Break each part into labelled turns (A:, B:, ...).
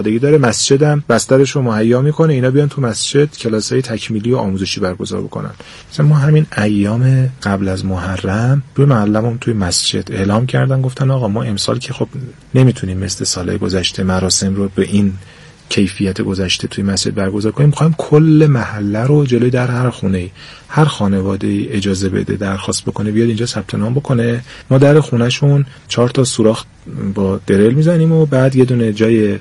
A: دیگه داره مسجدم بسترش رو مهیا میکنه اینا بیان تو مسجد کلاسای تکمیلی و آموزشی برگزار بکنن. مثلا ما همین ایام قبل از محرم توی محلمون توی مسجد اعلام کردن، گفتن آقا ما امسال که خب نمیتونیم مثل سالهای گذشته مراسم رو به این کیفیت گذشته توی مسجد برگزار کنیم، می‌خوایم کل محله رو جلوی در هر خونه‌ای هر خانواده‌ای اجازه بده درخواست بکنه بیاد اینجا ثبت نام بکنه، ما در خونه‌شون 4 تا سوراخ با درل میزنیم و بعد یه دونه جای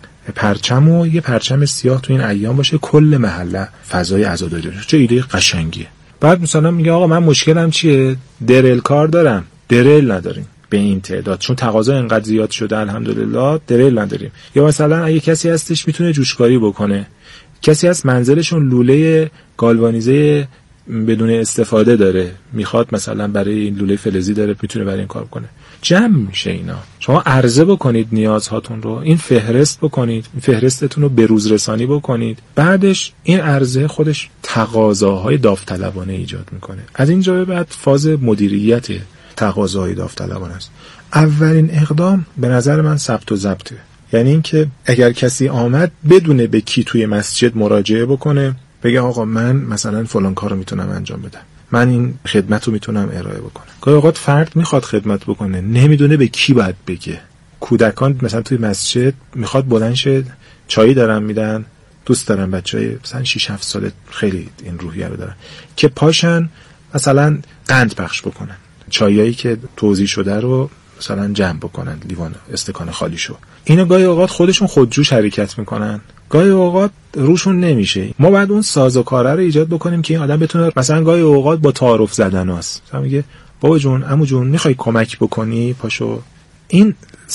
A: پرچم و یه پرچم سیاه تو این ایام باشه، کل محله فضای عزاداری داره. چه ایده قشنگیه. بعد مثلا میگه آقا من مشکلم چیه؟ درل کار دارم، درل نداریم به این تعداد، چون تقاضا اینقدر زیاد شده الحمدلله درل نداریم. یا مثلا اگه کسی هستش میتونه جوشکاری بکنه، کسی هست منزلشون لوله گالوانیزه بدون استفاده داره، میخواد مثلا برای این لوله فلزی داره میتونه برای این کار کنه، جمع میشه اینا. شما عرضه بکنید نیازهاتون رو، این فهرست بکنید، این فهرستتون رو به روز رسانی بکنید، بعدش این عرضه خودش تقاضاهای داوطلبانه ایجاد میکنه. از اینجا به بعد فاز مدیریت تقاضاهای داوطلبانه است. اولین اقدام به نظر من ثبت و ضبطه، یعنی اینکه اگر کسی آمد بدونه به کی توی مسجد مراجعه بکنه، بگه آقا من مثلا فلان کارو میتونم انجام بدم، من این خدمت رو میتونم ارائه بکنم. گاهی اوقات فرد میخواد خدمت بکنه نمیدونه به کی باید بگه. کودکان مثلا توی مسجد میخواد بلند شه چایی دارن میدن، دوست دارن بچهای مثلا 6 7 ساله خیلی این روحیه رو دارن که پاشن مثلا قند پخش بکنن، چایایی که توزیع شده رو مثلا جمع بکنن، لیوان استکان خالیشو. اینا گاهی اوقات خودشون خودجوش حرکت میکنن، گاهی اوقات روشون نمیشه. ما بعد اون سازوکاره رو ایجاد بکنیم که این آدم بتونه مثلا گاهی اوقات با تعارف زدن است مثلا میگه بابا جون عمو جون میخوای کمک بکنی پاشو. این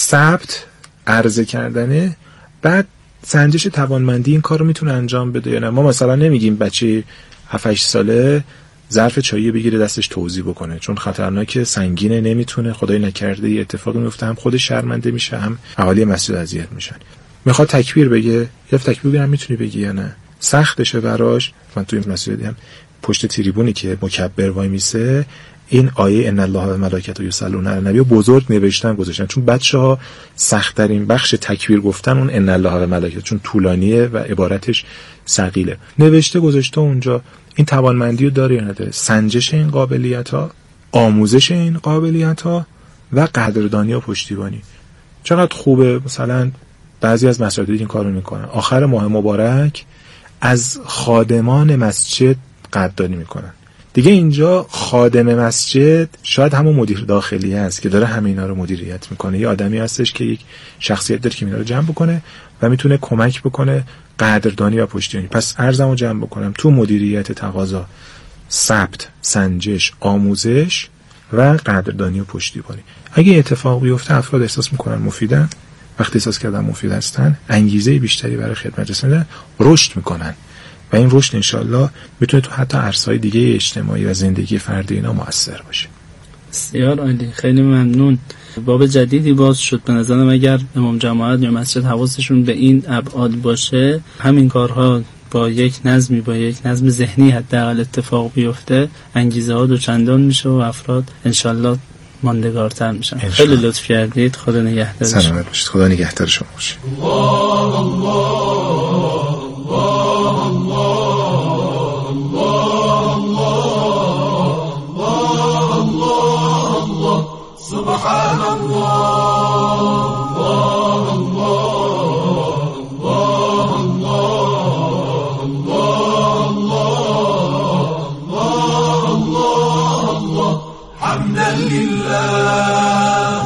A: ثبت عرضه کردنه، بعد سنجش توانمندی این کارو میتونه انجام بده یا نه. ما مثلا نمیگیم بچه 7 8 ساله ظرف چایی بگیره دستش توزیع بکنه چون خطرناکه، سنگینه، نمیتونه، خدای نکرده یه اتفاقی میفته، هم خودش شرمنده میشه هم اهالی مسجد اذیت میشن. میخواد تکبیر بگه، یا تکبیر بگم میتونی بگی یا نه، سختشه براش. من توی مسجد دیدم پشت تریبونی که مکبر وای میسه این آیه ان الله و ملائکته یصلون علی النبی بزرگ نوشتن گذاشتن، چون بچه‌ها سخت ترین بخش تکبیر گفتن اون ان الله و ملائکته چون طولانیه و عبارتش ثقیله، نوشته گذاشته اونجا. این توانمندی رو داره یا نداره؟ سنجش این قابلیت‌ها، آموزش این قابلیت‌ها و قدردانی و پشتیبانی. چقدر خوبه مثلا بعضی از مساجد این کارو میکنن، آخر ماه مبارک از خادمان مسجد قدردانی میکنن. دیگه اینجا خادم مسجد شاید همون مدیر داخلی است که داره همه اینا رو مدیریت میکنه، یه آدمی هستش که یک شخصیت داره که اینا رو جمع بکنه و میتونه کمک بکنه قدردانی و پشتیبانی. پس ارزمو جمع بکنم تو مدیریت تقاضا، ثبت، سنجش، آموزش و قدردانی و پشتیبانی. اگه اتفاق بیفته افراد احساس میکنن مفیدن، وقتی احساس کردن مفید هستن انگیزه بیشتری برای خدمت رسوندن، رشد میکنن و این رشد انشالله میتونه تو حتی عرصه‌های دیگه اجتماعی و زندگی فردی اینا مؤثر باشه.
B: بسیار عالی، خیلی ممنون. باب جدیدی باز شد به نظرم. اگر امام جماعت یا مسجد حواسشون به این ابعاد باشه، همین کارها با یک نظمی، با یک نظم ذهنی حداقل اتفاق بیفته، انگیزه ها دوچندان میشه و افراد انشالله ماندگارتر میشن. خیلی لطف کردید، خدا نگهدار.
A: سلامت باشید، خدا نگهدار شما باشه.
C: سبحان حمدا لله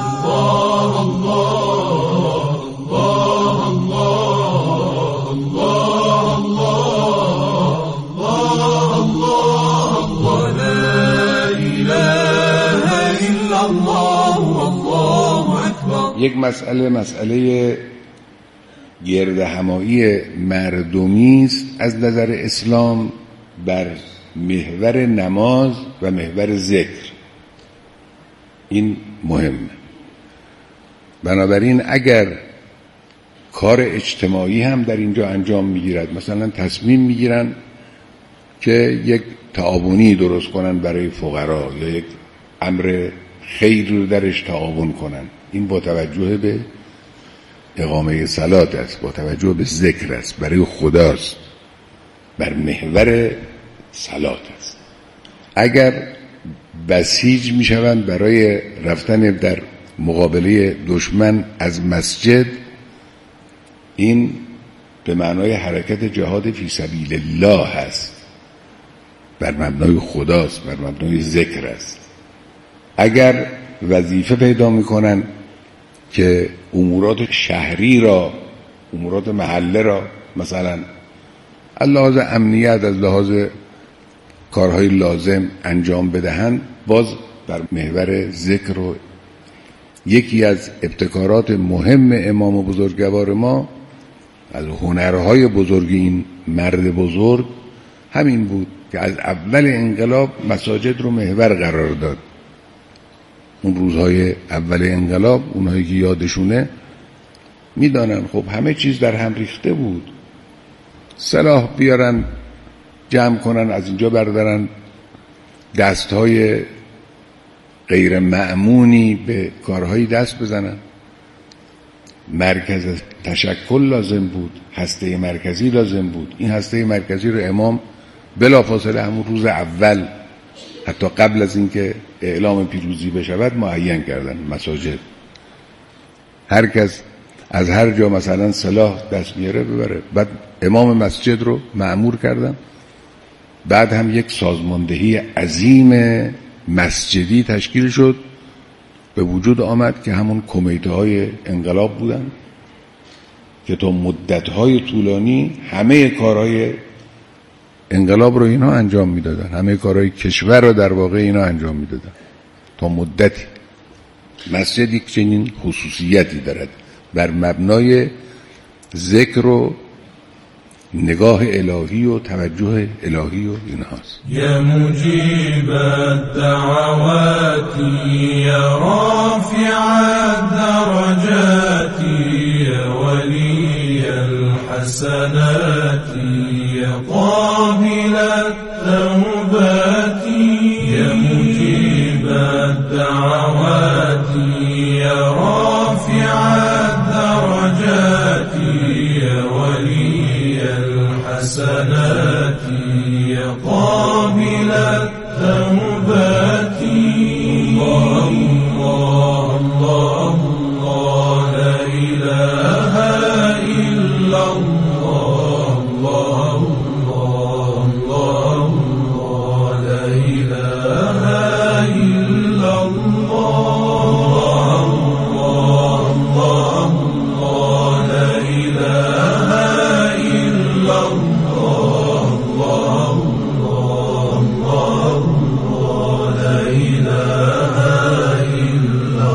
D: یک مسئله گردهمایی مردمی است از نظر اسلام بر محور نماز و محور ذکر. این مهمه. بنابراین اگر کار اجتماعی هم در اینجا انجام میگیرد، مثلا تصمیم میگیرن که یک تعاونی درست کنن برای فقرا یا یک امر خیر رو درش تعاون کنن، این با توجه به اقامه صلات است، با توجه به ذکر است، برای خداست، بر محور صلات است. اگر بسیج می شوند برای رفتن در مقابله دشمن از مسجد، این به معنای حرکت جهاد فی سبیل الله هست، بر مبنای خداست، بر مبنای ذکر است. اگر وظیفه پیدا می کنند که امورات شهری را، امورات محله را مثلا از لحاظ امنیت، از لحاظ کارهای لازم انجام بدهند، باز بر محور ذکر. و یکی از ابتکارات مهم امام بزرگوار ما، از هنرهای بزرگ این مرد بزرگ، همین بود که از اول انقلاب مساجد رو محور قرار داد. اون روزهای اول انقلاب، اونهایی که یادشونه میدانن، خب همه چیز در هم ریخته بود. سلاح بیارن جمع کنن، از اینجا بردارن، دستهای غیر مأمونی به کارهایی دست بزنن. مرکز تشکل لازم بود، هسته مرکزی لازم بود. این هسته مرکزی رو امام بلافاصله همون روز اول، حتی قبل از اینکه اعلام پیروزی بشود، معین کردن. مساجد، هر کس از هر جا مثلا سلاح دست میاره ببره. بعد امام مسجد رو مأمور کردن. بعد هم یک سازماندهی عظیم مسجدی تشکیل شد، به وجود آمد که همون کمیته های انقلاب بودن که تا مدت های طولانی همه کارهای انقلاب رو اینا انجام میدادن، همه کارهای کشور رو در واقع اینا انجام میدادن تا مدتی. مسجدی چنین خصوصیتی دارد، بر مبنای ذکر و نگاه الهی و توجه الهی و اینهاست.
C: یا مجیب الدعوات یا رافع الدرجات یا ولی الحسنات یا قابل التوبات یا مجیب الدعوات یا رافع الدرجات یا ولی الحسنات یا قابل التوبات. الله الله الله لا إله إلا الله الله الله الله لا إله إلا الله الله الله لا إله إلا الله الله الله لا إله إلا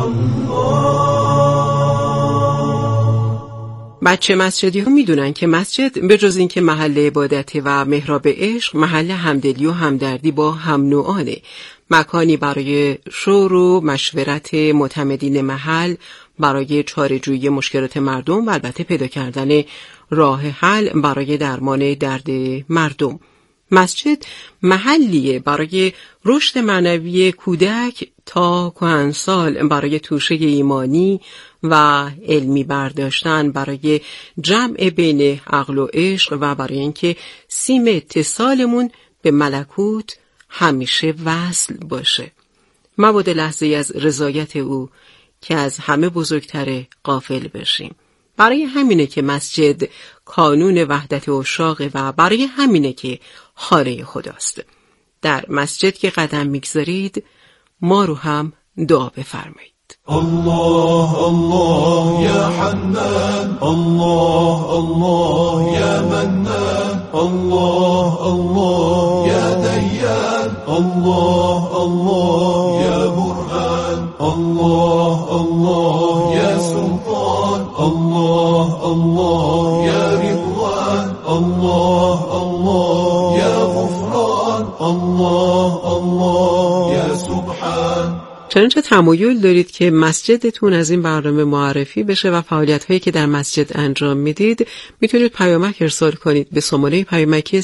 C: الله.
E: بچه مسجدی ها میدونن که مسجد به جز این که محل عبادت و محراب عشق، محل همدلی و همدردی با هم نوعانه. مکانی برای شور و مشورت معتمدین محل، برای چاره‌جویی مشکلات مردم و البته پیدا کردن راه حل برای درمان درد مردم. مسجد محلیه برای رشد معنوی کودک تا کهنسال، برای توشه ایمانی و علمی برداشتن، برای جمع بین عقل و عشق و برای اینکه سیم اتصالمون به ملکوت همیشه وصل باشه. مبادا لحظه از رضایت او که از همه بزرگتر غافل بشیم. برای همینه که مسجد کانون وحدت عشاق و برای همینه که خانه خداست. در مسجد که قدم میگذارید ما رو هم دعا بفرمایید.
C: الله الله يا حنان الله الله يا منان الله الله يا ديان الله الله يا برهان الله الله يا سلطان الله الله يا رضوان الله الله يا غفران الله الله يا سبحان.
E: چنانچه تمایل دارید که مسجدتون از این برنامه معرفی بشه و فعالیت‌هایی که در مسجد انجام میدید، میتونید پیامک ارسال کنید به شماره پیامکی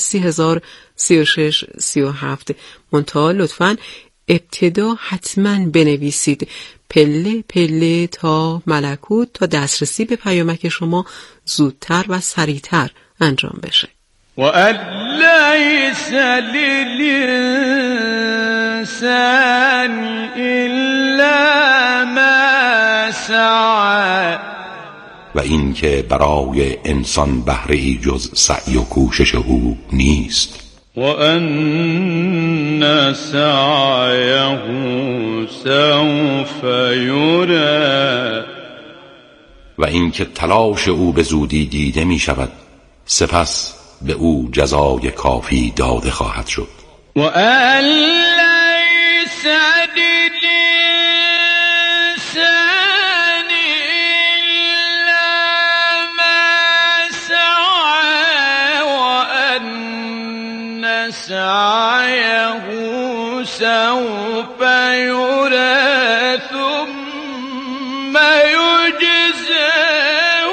E: 3003637. منتها لطفاً ابتدا حتماً بنویسید پله پله تا ملکوت، تا دسترسی به پیامک شما زودتر و سریعتر انجام بشه.
C: وَأَن لَّيْسَ لِلْإِنسَانِ إِلَّا مَا سَعَىٰ،
F: و این که برای انسان بهره‌ای جز سعی و کوشش او نیست.
C: وَأَنَّ سَعْيَهُ سَوْفَ یُرَىٰ،
F: و این که تلاش او به زودی دیده می شود، سپس به او جزای کافی داده خواهد شد.
C: وَأَن لَّيْسَ لِلْإِنسَانِ إِلَّا مَا سَعَىٰ، وَأَنَّ سَعْيَهُ سَوْفَ یُرَىٰ ثُمَّ یُجْزَاهُ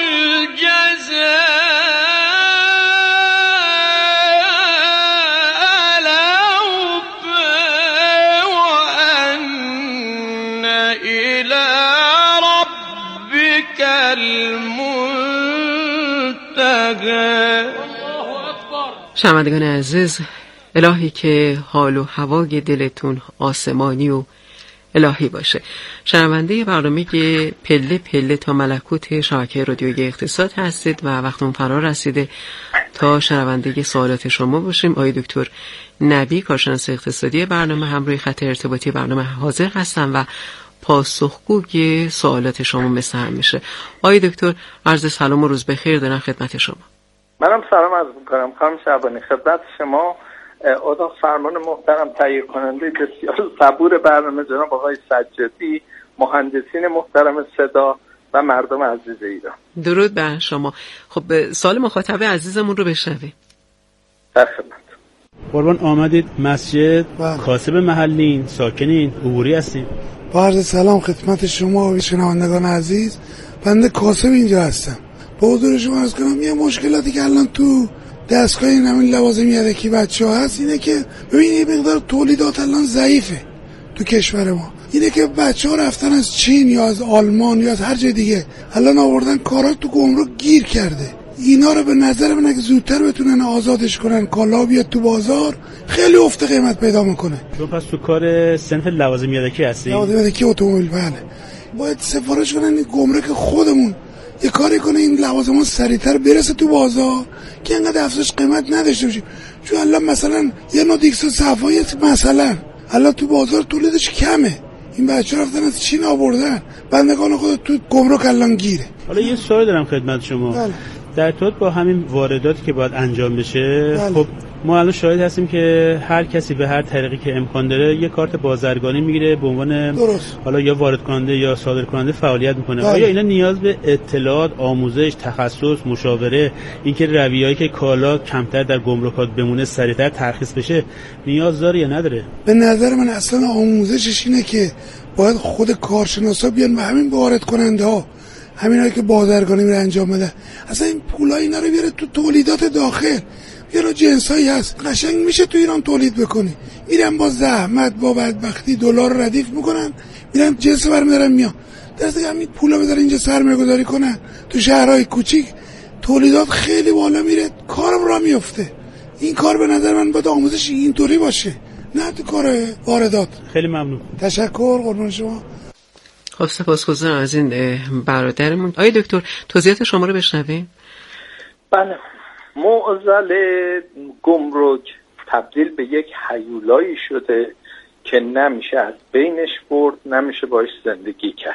C: الْجَزَاءَ الْأَوْفَىٰ، وَأَنَّ إِلَىٰ رَبِّكَ الْمُنتَهَىٰ.
E: شنوندگان عزیز، الهی که حال و هوای دلتون آسمانی و الهی باشه. شنونده برنامه پله پله تا ملکوت شبکه رادیویی اقتصاد هستید و وقتمون فرا رسیده تا شنونده سوالات شما باشیم. آقای دکتر نبی، کارشناس اقتصادی برنامه، همراه خط ارتباطی برنامه حاضر هستن و پاسخگوی سوالات شما مثل همیشه. آقای دکتر، عرض سلام و روز بخیر دارم خدمت شما.
G: منم سلام عرض می‌کنم خانم شعبانی خدمت شما، اتاق فرمان محترم، تهیه کننده بسیار صبور برنامه جناب آقای سجادی، مهندسین محترم صدا و مردم عزیز ایران.
E: درود بر شما. خب سوال مخاطب عزیزمون رو بشنویم.
G: در خدمت.
H: قربان آمدید مسجد، کاسب محلین، ساکنین، عبوری هستیم.
I: با عرض سلام خدمت شما و شنوندگان عزیز، بنده کاسب اینجا هستم. با حضور شما عرض کنم یه مشکلاتی که الان تو دستگاه این همین لوازم یدکی بچه‌ها هست اینه که ببینید یه مقدار تولیدات الان ضعیفه تو کشور ما. اینه که بچه‌ها رفتن از چین یا از آلمان یا از هر جای دیگه الان آوردن کارا تو گمرک گیر کرده. اینا رو به نظر من اگه زودتر بتونن آزادش کنن، کالا بیاد تو بازار، خیلی افت قیمت پیدا میکنه.
H: تو پس تو کار صنف لوازم یدکی هستی؟
I: لوازم یدکی اتومبیل، بله. باید سفارش کنن این گمرک خودمون یه کاری کنه این لوازمون سریعتر برسه تو بازار که انقدر افزایش قیمت نداشته باشیم. چون الان مثلا یه نوع دیکس صفایی مثلا الان تو بازار تولیدش کمه، این بچه‌ها رفتن از چین آوردن، بندگان خود تو گمرک الان گیره.
H: حالا یه سوال دارم خدمت شما.
I: بله.
H: در ارتباط با همین وارداتی که باید انجام بشه،
I: بله.
H: خب ما الان شاهد هستیم که هر کسی به هر طریقی که امکان داره یه کارت بازرگانی میگیره به عنوان
I: درست.
H: حالا یا وارد کننده یا صادر کننده فعالیت میکنه.
I: بله.
H: آیا اینا نیاز به اطلاعات، آموزش، تخصص، مشاوره، اینکه رویه‌ای که کالا کمتر در گمرکات بمونه سریعتر ترخیص بشه نیاز داره یا نداره؟
I: به نظر من اصلا آموزشش اینه که باید خود کارشناسا بیان و همین وارد کننده ها، همینایی که بازرگانی میره انجام بده، اصلا این پولا اینا رو بیاره تو تولیدات داخل. یه نوع جنسایی هست قشنگ میشه تو ایران تولید بکنی، میرن با زحمت با بدبختی دلار ردیف میکنن، میرن جنس برمیدارن میان، درسته همین پولا بذارن اینجا سرمایه گذاری کنن تو شهرهای کوچیک، تولیدات خیلی بالا میره، کارم را میفته. این کار به نظر من باید آموزش اینطوری باشه، نه تو کار واردات.
H: خیلی ممنون.
I: تشکر، قربان شما.
E: خب سپاسگزارم از این برادرمون. آقای دکتر توضیحات شما رو بشنویم.
G: بله، معضل گمرک تبدیل به یک هیولایی شده که نمیشه از بینش برد، نمیشه باش زندگی کرد.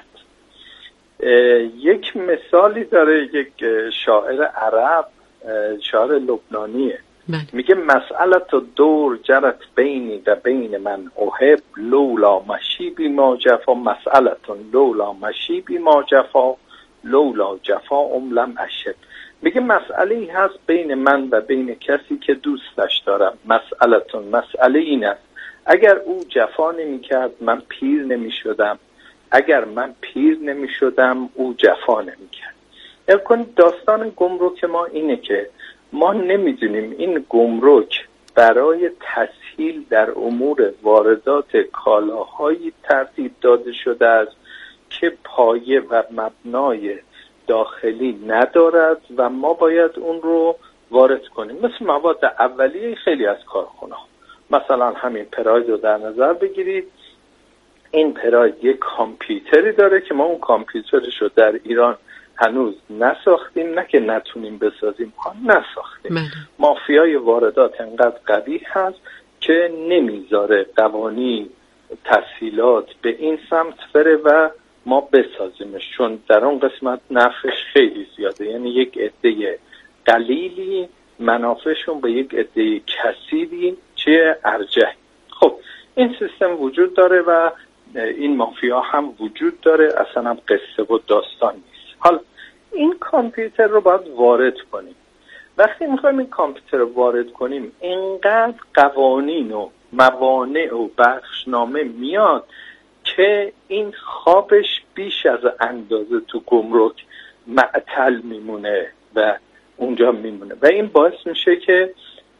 G: یک مثالی داره یک شاعر عرب، شاعر لبنانیه، میگه مسئلت دور جرت بینی و بین من احب لولا مشیبی ما جفا، مسئلتون لولا مشیبی ما جفا لولا جفا لم اشب. میگه مسئله هست بین من و بین کسی که دوستش دارم. مسئلتون، مسئله این است اگر او جفا نمی کرد من پیر نمی شدم، اگر من پیر نمی شدم او جفا نمی کرد. یعنی داستان گمرک ما اینه که ما نمیدونیم این گمرک برای تسهیل در امور واردات کالاهایی ترتیب داده شده است که پایه و مبنای داخلی ندارد و ما باید اون رو وارد کنیم. مثل مواد اولیه خیلی از کارخانه‌ها، مثلا همین پراید رو در نظر بگیرید. این پراید یک کامپیوتری داره که ما اون کامپیوترش رو در ایران هنوز نساختیم، نه که نتونیم بسازیم، نساختیم. مافیای واردات انقدر قوی هست که نمیذاره قوانین تسهیلات به این سمت بره و ما بسازیمش، چون در اون قسمت نفعش خیلی زیاده. یعنی یک عده قلیلی منافعشون به یک عده کثیری چه ارجح. خب این سیستم وجود داره و این مافیا هم وجود داره، اصلا هم قصه و داستان نیست. حالا این کامپیوتر رو باید وارد کنیم. وقتی میخوایم این کامپیوتر رو وارد کنیم اینقدر قوانین و موانع و بخشنامه میاد که این خوابش بیش از اندازه تو گمرک معطل میمونه و اونجا میمونه و این باعث میشه که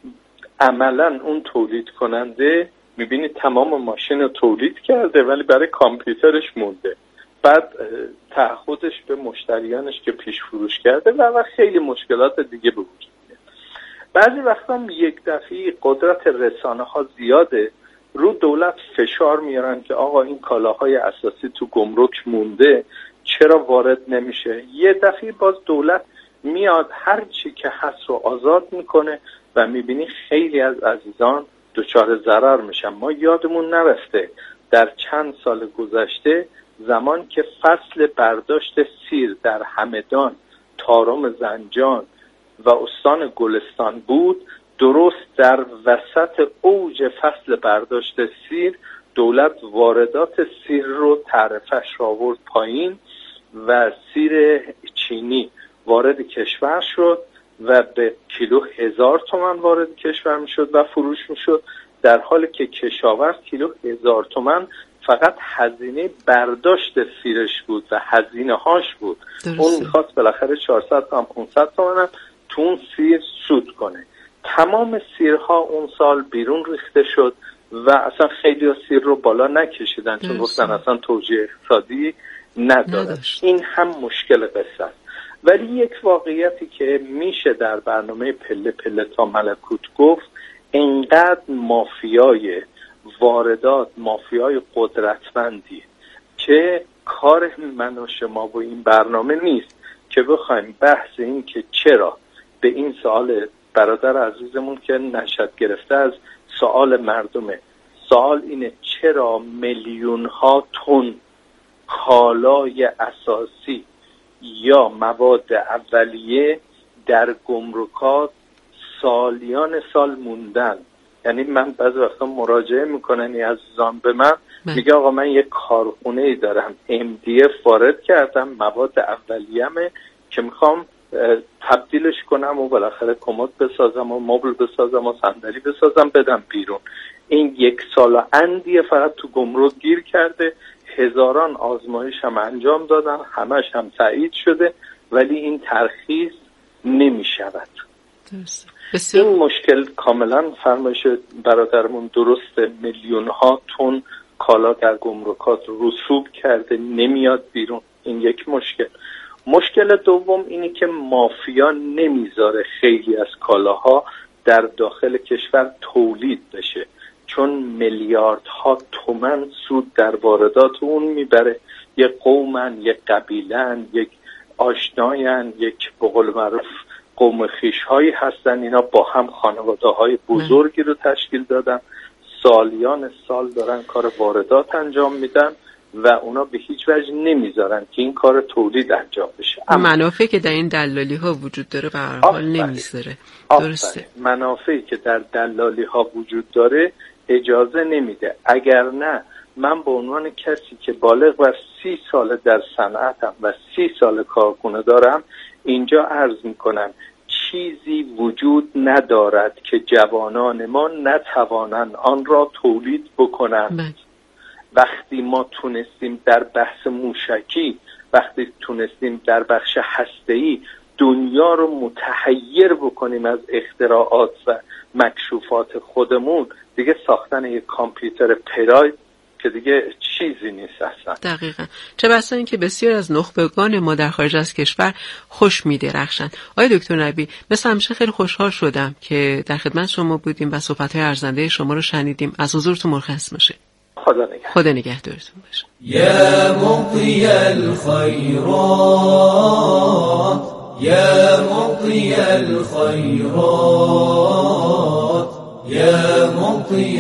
G: عملا اون تولید کننده میبینید تمام ماشین رو تولید کرده ولی برای کامپیوترش مونده، بعد تعهدش به مشتریانش که پیش فروش کرده و خیلی مشکلات دیگه به وجود میاد. بعضی وقتا یک دفعه قدرت رسانه ها زیاده، رو دولت فشار میارن که آقا این کالاهای اساسی تو گمرک مونده، چرا وارد نمیشه؟ یه دفعه باز دولت میاد هر چی که هست رو آزاد میکنه و میبینی خیلی از عزیزان دچار ضرر میشن. ما یادمون نرفته در چند سال گذشته زمان که فصل برداشت سیر در همدان، تارم زنجان و استان گلستان بود، درست در وسط اوج فصل برداشت سیر دولت واردات سیر رو تعرفه‌اش را آورد پایین و سیر چینی وارد کشور شد و به کیلو 1000 تومان وارد کشور میشد و فروش میشد، در حالی که کشاورز کیلو 1000 تومان فقط هزینه برداشت سیرش بود و هزینه هاش بود. اون میخواست بالاخره 400 تا 500 تومان هم تو اون سیر سود کنه. تمام سیرها اون سال بیرون ریخته شد و اصلا خیلی سیر رو بالا نکشیدن چون گفتن اصلا توجیه اقتصادی نداره. این هم مشکل قصه است. ولی یک واقعیتی که میشه در برنامه پله پله تا ملکوت گفت، اینقدر مافیای واردات مافیای قدرتمندی که کار من و شما با این برنامه نیست که بخوایم بحث این که چرا به این سوال برادر عزیزمون که نشد گرفته از سوال مردمه، سوال اینه چرا میلیون ها تن کالای اساسی یا مواد اولیه در گمرکات سالیان سال موندن. یعنی من بعضی وقتا مراجعه میکنن یه عزیزان به من میگه آقا من یه کارخونه دارم MDF وارد کردم، مواد اولیه‌مه که میخوام تبدیلش کنم و بالاخره کمد بسازم و مبل بسازم و صندلی بسازم بدم بیرون. این 1 سال اندیه فقط تو گمرک گیر کرده، هزاران آزمایش هم انجام دادن، همش هم تایید شده ولی این ترخیص نمی شود. این مشکل کاملا فرمایش برادرمون درسته، میلیون ها تن کالا در گمرکات رسوب کرده نمیاد بیرون. این یک مشکل. مشکل دوم اینه که مافیا نمیذاره خیلی از کالاها در داخل کشور تولید بشه چون میلیاردها تومان سود در واردات اون میبره. یک قومن، یک قبیلن، یک آشناین، یک به قول معروف قوم خویش‌هایی هستن، اینا با هم خانواده‌های بزرگی رو تشکیل دادن، سالیان سال دارن کار واردات انجام میدن و اونا به هیچ وجه نمیذارن که این کار تولید انجام بشه.
E: منافعی که در این دلالی ها وجود داره به هر حال نمیذاره. درسته.
G: منافعی که در دلالی ها وجود داره اجازه نمیده. اگر نه من به عنوان کسی که بالغ بر 30 سال در صنعتم و 30 سال کارخونه دارم اینجا عرض میکنم چیزی وجود ندارد که جوانان ما نتوانند آن را تولید بکنند. وقتی ما تونستیم در بحث موشکی، وقتی تونستیم در بخش هسته‌ای دنیا رو متحیر بکنیم از اختراعات و مکشوفات خودمون، دیگه ساختن یک کامپیوتر پراید که دیگه چیزی نیست اصلا.
E: دقیقاً. چه بسا این که بسیار از نخبگان ما در خارج از کشور خوش می‌درخشند. آقای دکتر نبی، مثل همیشه خیلی خوشحال شدم که در خدمت شما بودیم و صحبت‌های ارزنده شما رو شنیدیم. از حضورتون مرخص میشه. خدا نگهدارتون باشه.
J: یا مقی الخیرات، یا مقی الخیرات، یا مقی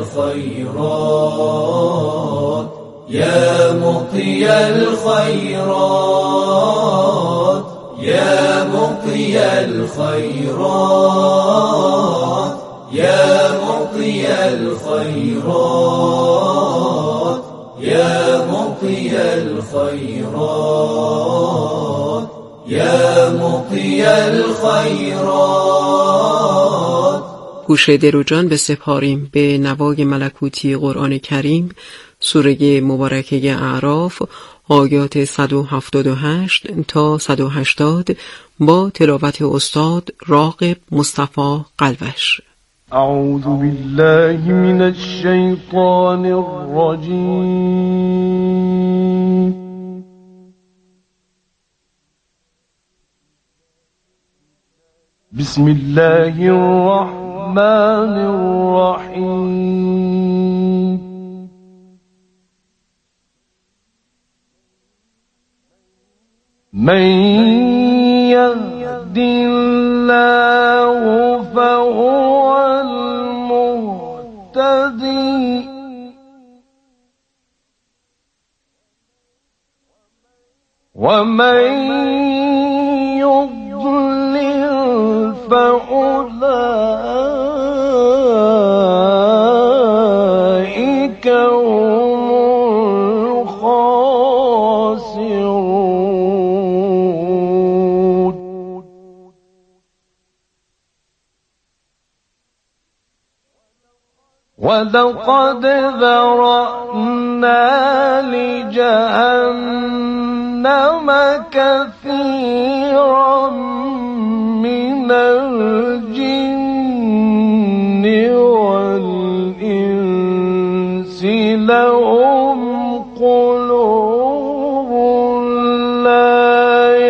J: الخیرات، یا مقی الخیرات، یا مقی الخیرات، یا مقی الخیرات، یا مقی الخیرات، یا مقی الخیرات.
E: گوش دل و جان بسپاریم به نوای ملکوتی قرآن کریم، سوره مبارکه اعراف، آیات 178 تا 180 با تلاوت استاد راغب مصطفی قلوش.
C: اعوذ بالله من الشیطان الرجیم. بسم الله الرحمن الرحیم. من يهد الله فهو المهتدي ومن يضلل فأولئك هم الخاسرون. ولقد ذرأنا لجهنم كثيرا من الجن والإنس لهم قلوب لا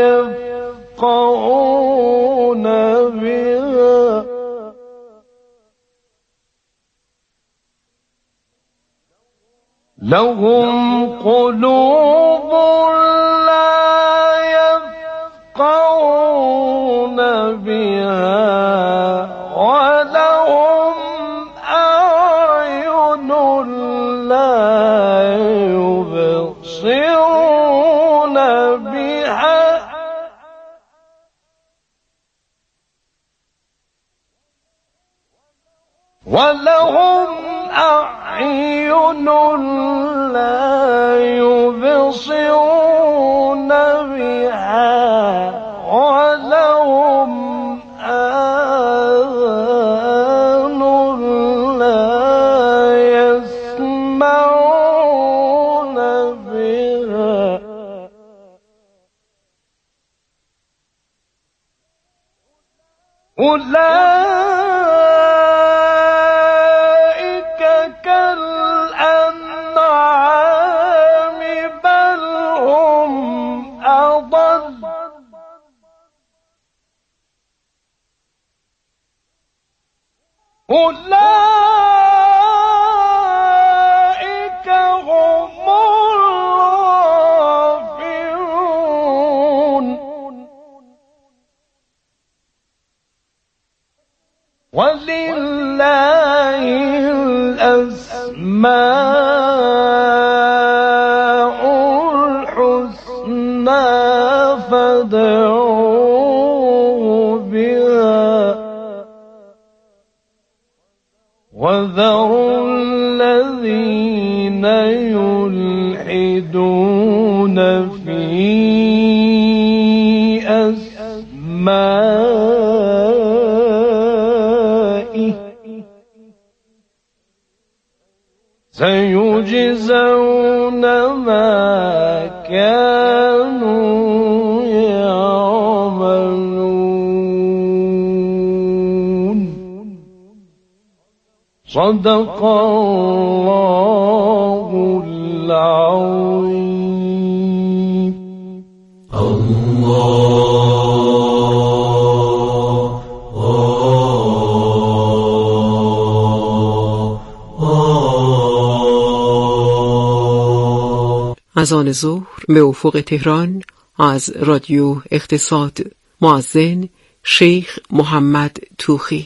C: يفقهون بها لهم قلوب لا يفقهون بها ولهم أعين لا يبصرون بها ولهم أعين لا يبصرون بها ولهم آذان لا يسمعون بها أولئك كالأنعام بل هم أضل أولئك هم الغافلون. ولله الأسماء الحسنى فادعوه بها وذروا الذين يلحدون في أسمائه سيجزون ما كانوا يعملون. صدق الله العظيم.
E: از آن ظهر به افق تهران از رادیو اقتصاد، مؤذن شیخ محمد توخی.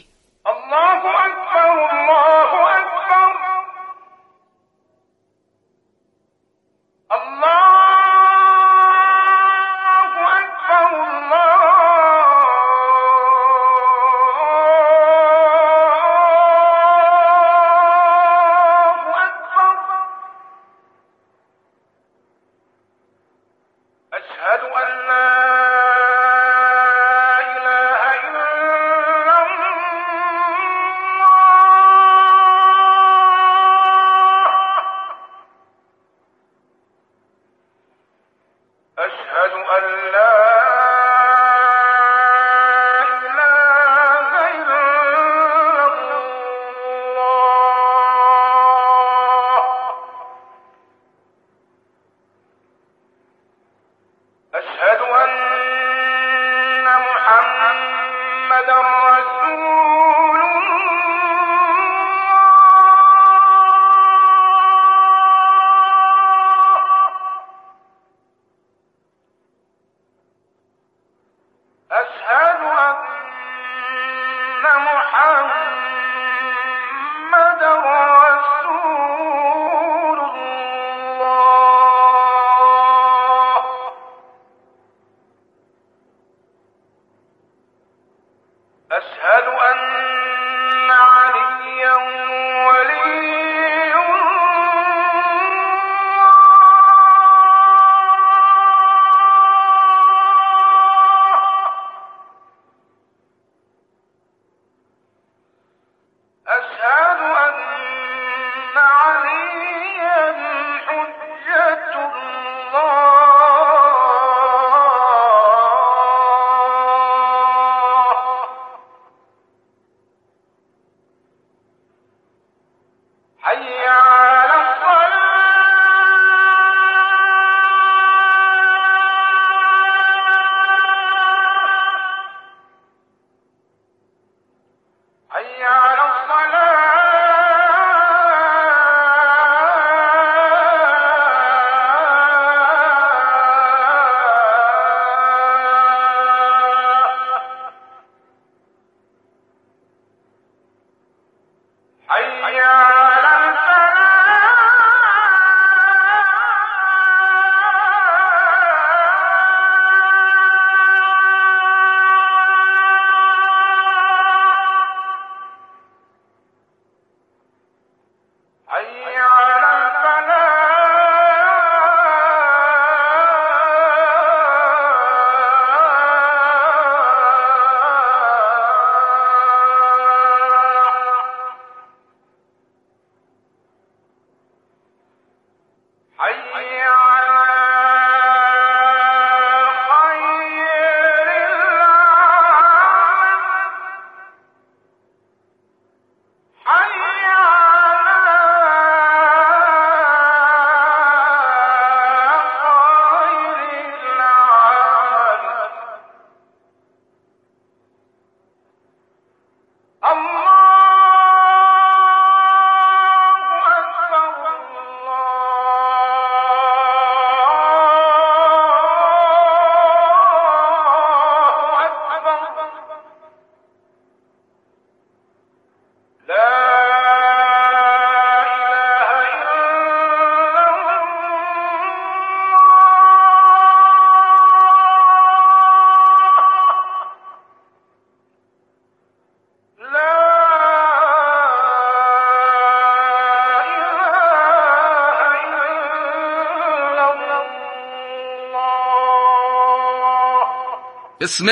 K: بسم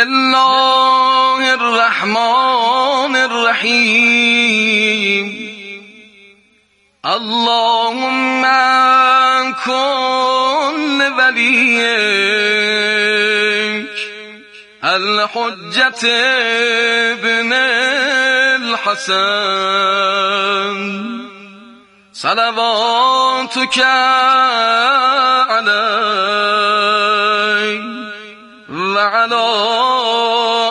K: الله الرحمن الرحیم. اللهم كن وليك الحجة ابن الحسن حسن صلواتك علی و علی